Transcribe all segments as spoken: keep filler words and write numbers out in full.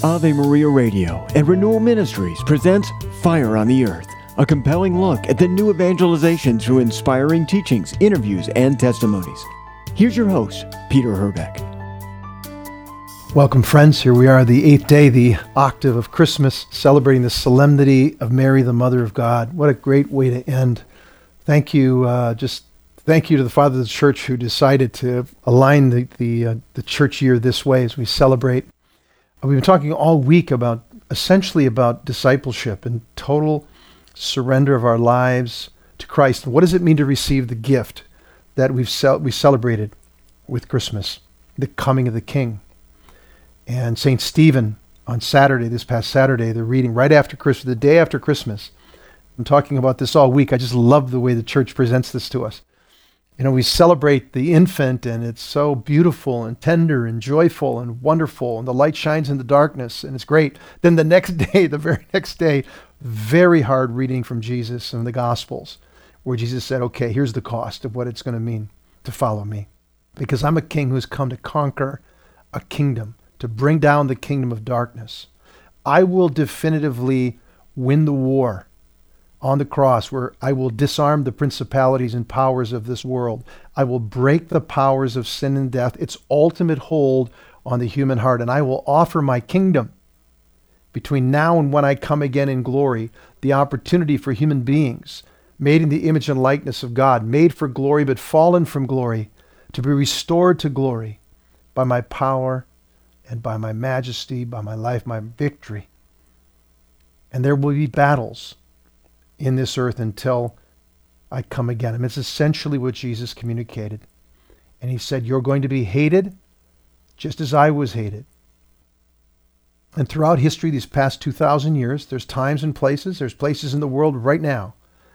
Ave Maria Radio and Renewal Ministries presents Fire on the Earth, a compelling look at the new evangelization through inspiring teachings, interviews, and testimonies. Here's your host, Peter Herbeck. Welcome, friends. Here we are, the eighth day, the octave of Christmas, celebrating the solemnity of Mary, the Mother of God. What a great way to end. Thank you, uh, just thank you to the Father of the Church who decided to align the the, uh, the church year this way as we celebrate. We've been talking all week about, essentially about discipleship and total surrender of our lives to Christ. And what does it mean to receive the gift that we've ce- we celebrated with Christmas, the coming of the King? And Saint Stephen on Saturday, this past Saturday, they're reading right after Christmas, the day after Christmas. I'm talking about this all week. I just love the way the church presents this to us. You know, we celebrate the infant, and it's so beautiful and tender and joyful and wonderful, and the light shines in the darkness, and it's great. Then the next day, the very next day, very hard reading from Jesus and the Gospels, where Jesus said, okay, here's the cost of what it's going to mean to follow me. Because I'm a king who's come to conquer a kingdom, to bring down the kingdom of darkness. I will definitively win the war on the cross, where I will disarm the principalities and powers of this world. I will break the powers of sin and death, its ultimate hold on the human heart, and I will offer my kingdom between now and when I come again in glory, the opportunity for human beings made in the image and likeness of God, made for glory but fallen from glory, to be restored to glory by my power and by my majesty, by my life, my victory. And there will be battles in this earth until I come again. I mean, it's essentially what Jesus communicated. And he said, you're going to be hated just as I was hated. And throughout history, these past two thousand years, there's times and places, there's places in the world right now,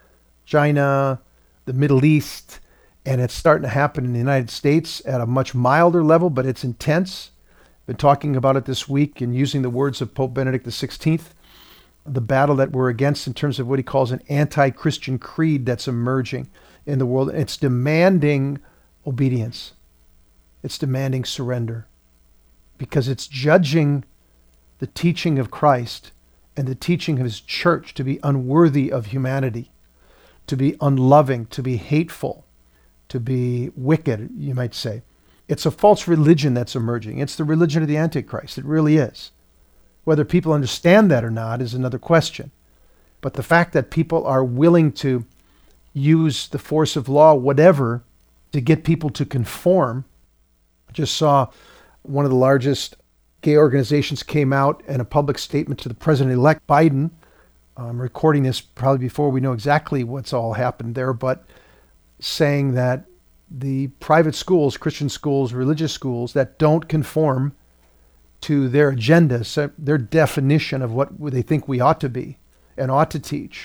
China, the Middle East, and it's starting to happen in the United States at a much milder level, but it's intense. Been talking about it this week and using the words of Pope Benedict the sixteenth. The battle that we're against in terms of what he calls an anti-Christian creed that's emerging in the world. It's demanding obedience. It's demanding surrender, because it's judging the teaching of Christ and the teaching of his church to be unworthy of humanity, to be unloving, to be hateful, to be wicked, you might say. It's a false religion that's emerging. It's the religion of the Antichrist. It really is. Whether people understand that or not is another question. But the fact that people are willing to use the force of law, whatever, to get people to conform. I just saw one of the largest gay organizations came out in a public statement to the President-elect Biden. I'm recording this probably before we know exactly what's all happened there, but saying that the private schools, Christian schools, religious schools that don't conform to their agenda, so their definition of what they think we ought to be and ought to teach,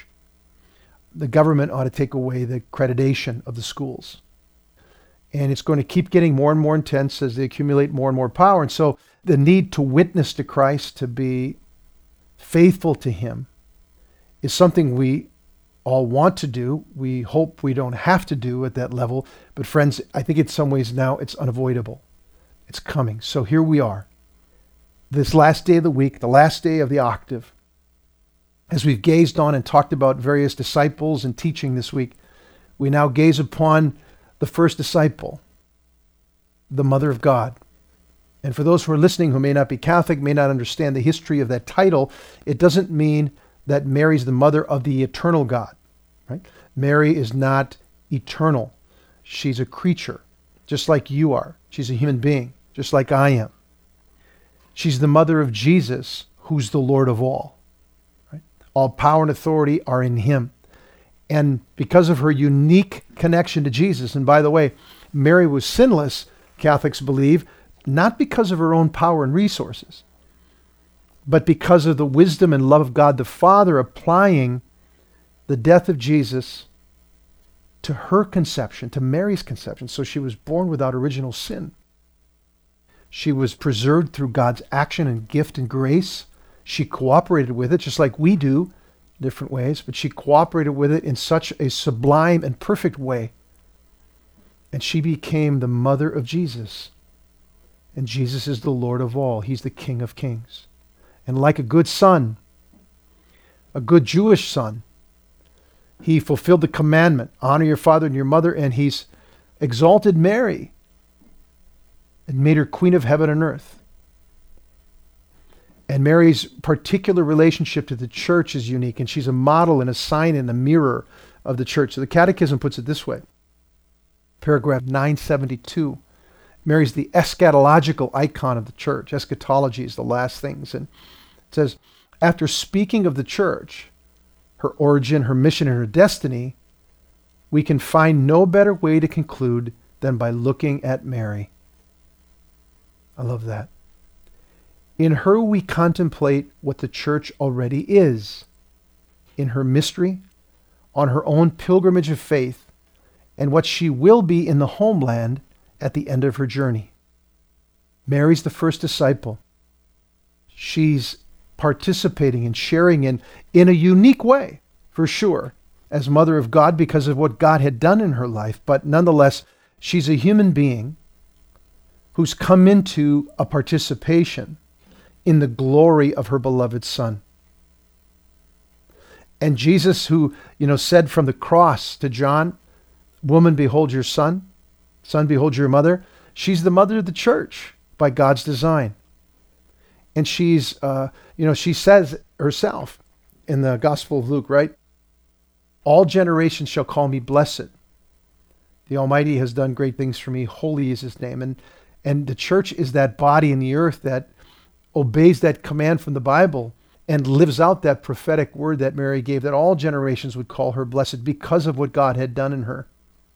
the government ought to take away the accreditation of the schools. And it's going to keep getting more and more intense as they accumulate more and more power. And so the need to witness to Christ, to be faithful to him, is something we all want to do. We hope we don't have to do at that level. But friends, I think in some ways now it's unavoidable. It's coming. So here we are. This last day of the week, the last day of the octave, as we've gazed on and talked about various disciples and teaching this week, we now gaze upon the first disciple, the Mother of God. And for those who are listening who may not be Catholic, may not understand the history of that title, it doesn't mean that Mary's the mother of the eternal God, right? Mary is not eternal. She's a creature, just like you are. She's a human being, just like I am. She's the mother of Jesus, who's the Lord of all. Right? All power and authority are in him. And because of her unique connection to Jesus, and by the way, Mary was sinless, Catholics believe, not because of her own power and resources, but because of the wisdom and love of God the Father applying the death of Jesus to her conception, to Mary's conception. So she was born without original sin. She was preserved through God's action and gift and grace. She cooperated with it, just like we do in different ways, but she cooperated with it in such a sublime and perfect way. And she became the mother of Jesus. And Jesus is the Lord of all. He's the King of Kings. And like a good son, a good Jewish son, he fulfilled the commandment, honor your father and your mother, and he's exalted Mary and made her queen of heaven and earth. And Mary's particular relationship to the church is unique, and she's a model and a sign and a mirror of the church. So the Catechism puts it this way. Paragraph nine seventy-two. Mary's the eschatological icon of the church. Eschatology is the last things. And it says, after speaking of the church, her origin, her mission, and her destiny, we can find no better way to conclude than by looking at Mary. I love that. In her we contemplate what the church already is, in her mystery, on her own pilgrimage of faith, and what she will be in the homeland at the end of her journey. Mary's the first disciple. She's participating and sharing in, in a unique way, for sure, as Mother of God because of what God had done in her life. But nonetheless, she's a human being who's come into a participation in the glory of her beloved Son. And Jesus, who, you know, said from the cross to John, woman, behold your son. Son, behold your mother. She's the mother of the church by God's design. And she's, uh, you know, she says herself in the Gospel of Luke, right? All generations shall call me blessed. The Almighty has done great things for me. Holy is his name. And, and the church is that body in the earth that obeys that command from the Bible and lives out that prophetic word that Mary gave, that all generations would call her blessed because of what God had done in her.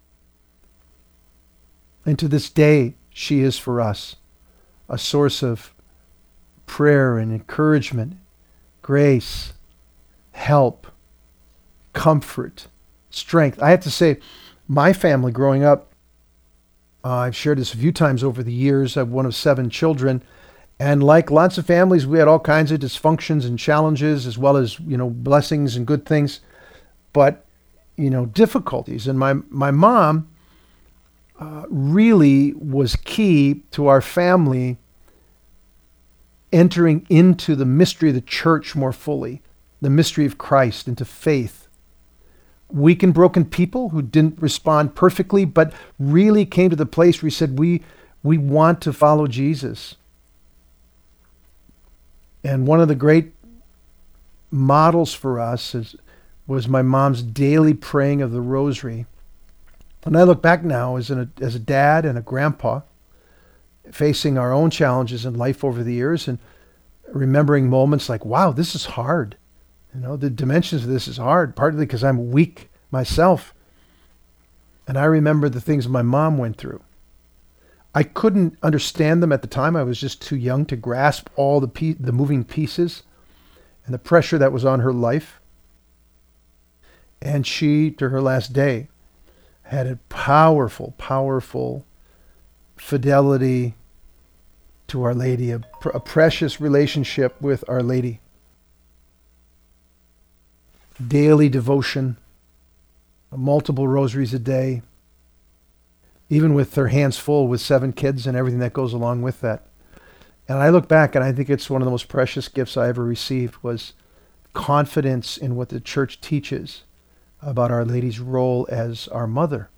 And to this day, she is for us a source of prayer and encouragement, grace, help, comfort, strength. I have to say, my family growing up, uh, I've shared this a few times over the years. I'm one of seven children. And like lots of families, we had all kinds of dysfunctions and challenges, as well as, you know, blessings and good things, but, you know, difficulties. And my, my mom uh, really was key to our family entering into the mystery of the church more fully, the mystery of Christ, into faith. Weak and broken people who didn't respond perfectly, but really came to the place where we said, we, we want to follow Jesus. And one of the great models for us is, was my mom's daily praying of the rosary. And I look back now as, an, as a dad and a grandpa, facing our own challenges in life over the years and remembering moments like, wow, this is hard. You know, the dimensions of this is hard, partly because I'm weak myself. And I remember the things my mom went through. I couldn't understand them at the time. I was just too young to grasp all the pe- the moving pieces and the pressure that was on her life. And she, to her last day, had a powerful, powerful fidelity to Our Lady, a, pr- a precious relationship with Our Lady. Daily devotion, multiple rosaries a day, even with their hands full with seven kids and everything that goes along with that. And I look back and I think it's one of the most precious gifts I ever received was confidence in what the church teaches about Our Lady's role as our mother.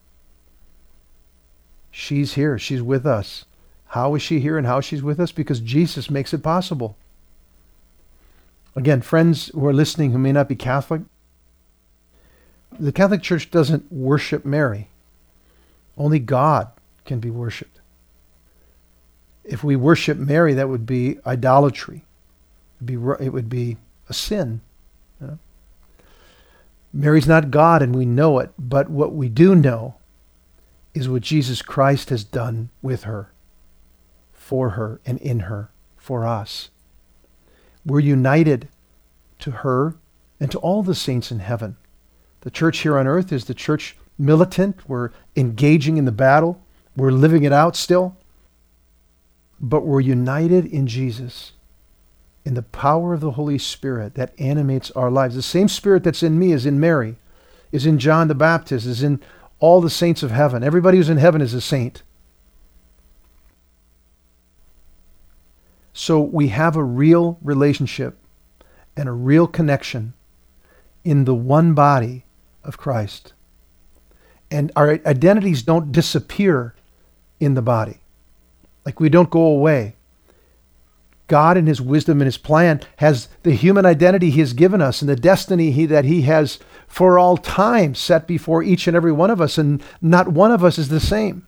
She's here. She's with us. How is she here and how she's with us? Because Jesus makes it possible. Again, friends who are listening who may not be Catholic, the Catholic Church doesn't worship Mary. Only God can be worshipped. If we worship Mary, that would be idolatry. It'd be, it would be a sin. You know? Mary's not God and we know it, but what we do know is what Jesus Christ has done with her, for her, and in her, for us. We're united to her and to all the saints in heaven. The church here on earth is the church militant. We're engaging in the battle. We're living it out still. But we're united in Jesus, in the power of the Holy Spirit that animates our lives. The same Spirit that's in me is in Mary, is in John the Baptist, is in all the saints of heaven. Everybody who's in heaven is a saint. So we have a real relationship and a real connection in the one body of Christ. And our identities don't disappear in the body. Like we don't go away. God in his wisdom and his plan has the human identity he has given us and the destiny he, that he has for all time set before each and every one of us, and not one of us is the same.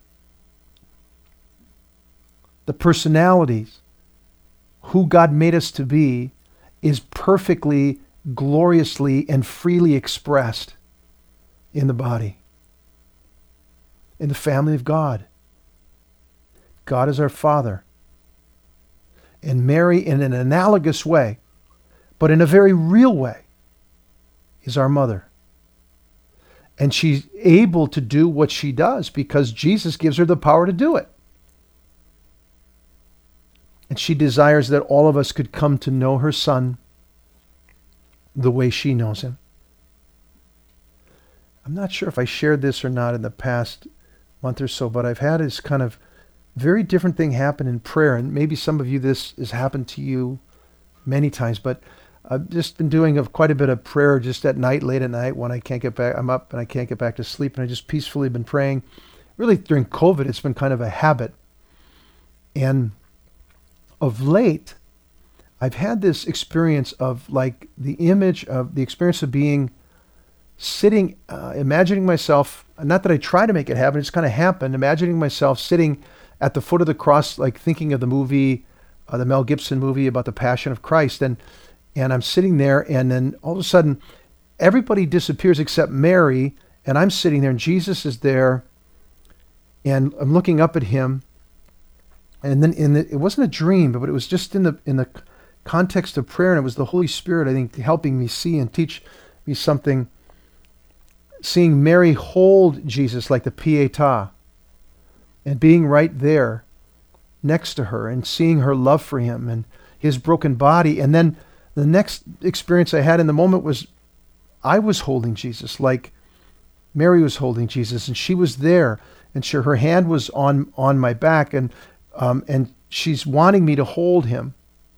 The personalities, who God made us to be, is perfectly, gloriously, and freely expressed in the body, in the family of God. God is our Father. And Mary, in an analogous way, but in a very real way, is our mother. And she's able to do what she does because Jesus gives her the power to do it. And she desires that all of us could come to know her Son the way she knows him. I'm not sure if I shared this or not in the past month or so, but I've had this kind of very different thing happen in prayer, and maybe some of you, this has happened to you many times, but I've just been doing a, quite a bit of prayer just at night, late at night when I can't get back, I'm up and I can't get back to sleep, and I just peacefully been praying. Really during COVID, it's been kind of a habit. And of late, I've had this experience of like the image of the experience of being sitting, uh, imagining myself, not that I try to make it happen, it's kind of happened, imagining myself sitting at the foot of the cross, like thinking of the movie, uh, the Mel Gibson movie about the Passion of Christ. And and I'm sitting there, and then all of a sudden, everybody disappears except Mary, and I'm sitting there, and Jesus is there, and I'm looking up at him. And then in the, it wasn't a dream, but it was just in the in the context of prayer, and it was the Holy Spirit, I think, helping me see and teach me something. Seeing Mary hold Jesus like the Pietà, and being right there next to her and seeing her love for him and his broken body. And then the next experience I had in the moment was I was holding Jesus like Mary was holding Jesus, and she was there, and she, her hand was on, on my back, and um, and she's wanting me to hold him,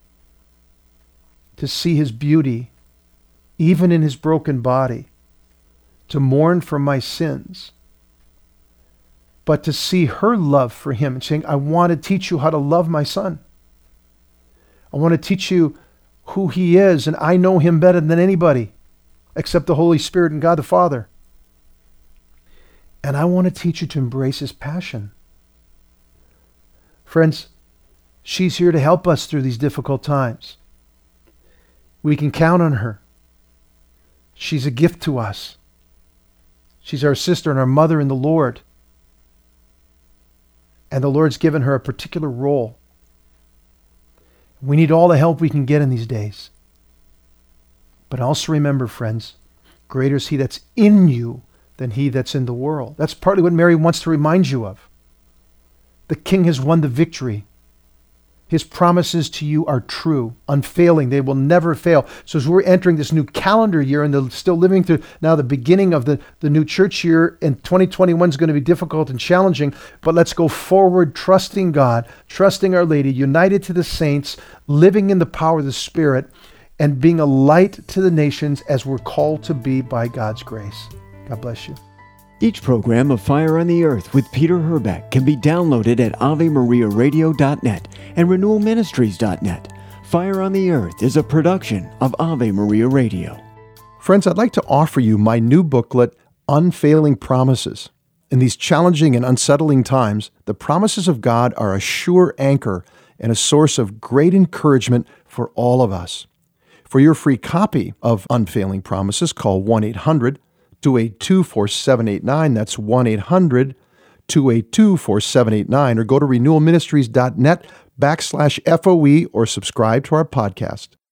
to see his beauty, even in his broken body, to mourn for my sins, but to see her love for him and saying, I want to teach you how to love my son. I want to teach you who he is, and I know him better than anybody except the Holy Spirit and God the Father. And I want to teach you to embrace his passion. Friends, she's here to help us through these difficult times. We can count on her. She's a gift to us. She's our sister and our mother in the Lord. And the Lord's given her a particular role. We need all the help we can get in these days. But also remember, friends, greater is he that's in you than he that's in the world. That's partly what Mary wants to remind you of. The King has won the victory. His promises to you are true, unfailing. They will never fail. So as we're entering this new calendar year and the, still living through now the beginning of the, the new church year, and twenty twenty-one is going to be difficult and challenging, but let's go forward trusting God, trusting Our Lady, united to the saints, living in the power of the Spirit, and being a light to the nations as we're called to be by God's grace. God bless you. Each program of Fire on the Earth with Peter Herbeck can be downloaded at ave maria radio dot net and renewal ministries dot net. Fire on the Earth is a production of Ave Maria Radio. Friends, I'd like to offer you my new booklet, Unfailing Promises. In these challenging and unsettling times, the promises of God are a sure anchor and a source of great encouragement for all of us. For your free copy of Unfailing Promises, call one eight hundred two eight two four seven eight nine. That's one eight hundred two eight two four seven eight nine, or go to renewal ministries dot net backslash FOE or subscribe to our podcast.